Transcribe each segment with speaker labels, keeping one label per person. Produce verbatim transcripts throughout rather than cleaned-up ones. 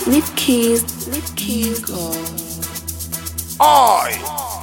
Speaker 1: Lift keys, lift keys.
Speaker 2: Aye.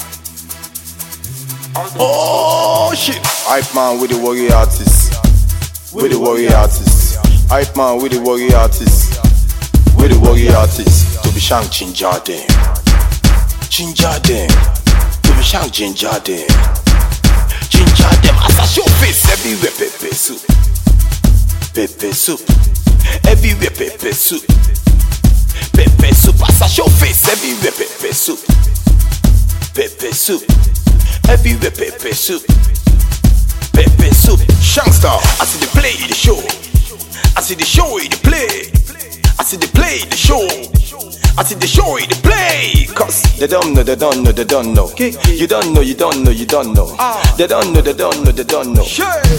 Speaker 2: Oh shit. Hype man with the warrior artist. With the warrior artist. Hype man with the warrior artist. With the warrior artist. To be shank ginger them. Ginger them. To be shank ginger them. Ginger them. As I show face everywhere pepper soup. Pepper soup. Everywhere pepper soup. Pepper soup. As I show face everywhere pepper soup. Pepper soup. Everywhere pepper soup. Pepper soup. Shankster. I see the play the show. I see the show the play. I see the play the show. I see the show the play. Cause they don't know, they don't know, they don't know. You don't know, you don't know, you don't know. They don't know, they don't know, they don't know.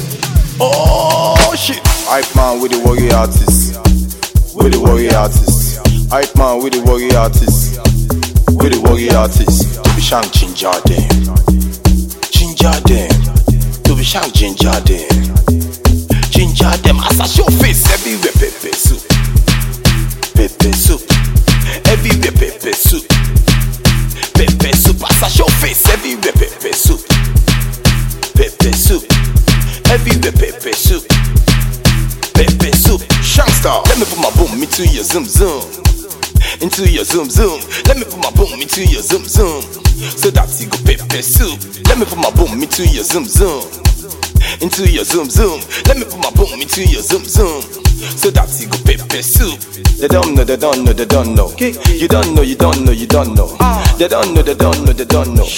Speaker 2: Oh shit. Hype man with the warrior artist. With the warrior artist. Hype man with the warrior artist. With the warrior artist. To be shank ginger them. Ginger them. To be shank ginger them. Ginger them. As I show face everywhere pepper soup. Pepper soup. Everywhere pepper soup. Pepper soup. As I show face everywhere pepper soup. Pepper soup. Everywhere pepper soup. Pepper soup. Shankster. Let me put my boom into your zoom zoom. Into your zoom zoom. Let me put my boom into your zoom zoom. So that you go pepper soup. Let me put my boom into your zoom zoom. Into your zoom zoom. Let me put my boom into your zoom zoom. So that you go pepper soup. They don't know, they don't know, they don't know. You don't know, you don't know, you don't know. They don't know, they don't know, they don't know.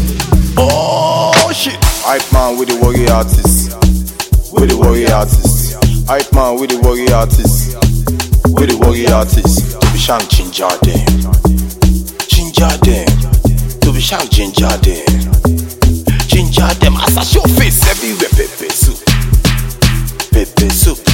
Speaker 2: Oh shit. Hype man with the warrior artist. With the warrior artist. Hype man with the warrior artist. With the warrior artist. To be shank ginger them. Ginger them. To be shank ginger them. Ginger them. As I show face everywhere pepper soup. Pepper soup.